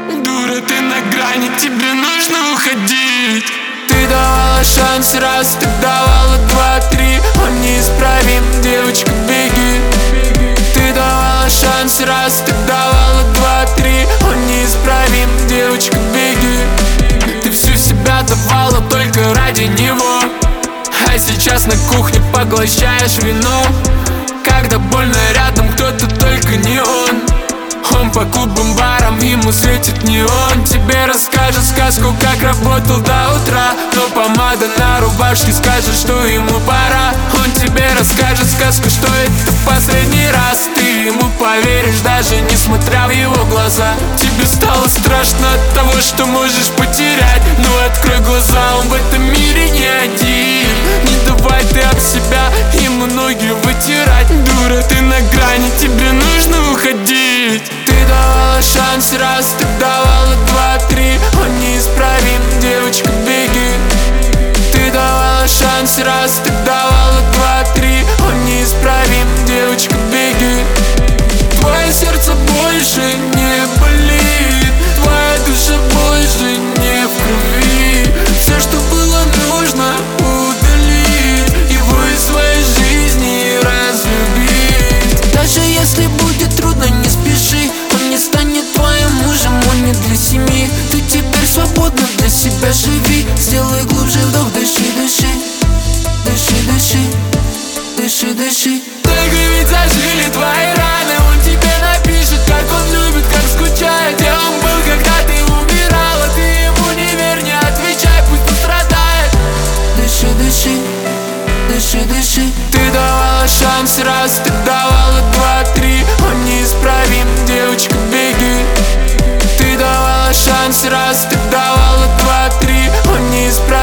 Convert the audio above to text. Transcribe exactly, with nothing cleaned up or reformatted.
Дура, ты на грани, тебе нужно уходить. Ты давала шанс раз, ты давала два, три. Он неисправим, девочка, беги. Ты давала шанс раз, ты давала два, три. Он неисправим, девочка, беги. Ты всю себя давала только ради него, а сейчас на кухне поглощаешь вино. Когда больно рядом кто-то, только не он. Он по клубам, барам, ему светит неон. Тебе расскажет сказку, как работал до утра, но помада на рубашке скажет, что ему пора. Он тебе расскажет сказку, что это в последний раз. Ты ему поверишь, даже несмотря в его глаза. Тебе стало страшно от того, что можешь потерять. Но открой глаза, он в этом мире не один. Не давай ты об себя ему ноги вытирать. Дура, ты на грани, тебе нужно уходить. Ты давала шанс раз, ты давала два, три. Он неисправим, девочка, беги. Ты давала шанс раз, ты давала два, три. Он неисправим, девочка, беги. Твое сердце больше не болит, твоя душа больше не в крови. Все, что было нужно, удалить его из своей жизни, разлюбить. Даже если будет трудно, не спеши. Он не станет твоим мужем, он не для семьи. Ты теперь свободна, для себя живи. Сделай глубже вдох, дыши, дыши. Дыши, дыши, дыши, дыши. Только ведь зажили твои раны. Он тебе напишет, как он любит, как скучает. Где он был, когда ты умирала? Ты ему не верь, не отвечай, пусть он страдает. Дыши, дыши, дыши, дыши. Ты давала шанс раз, ты давала два, три. Он неисправим, девочка, беги. Ты давала шанс раз, ты давала два, три. Он неисправим.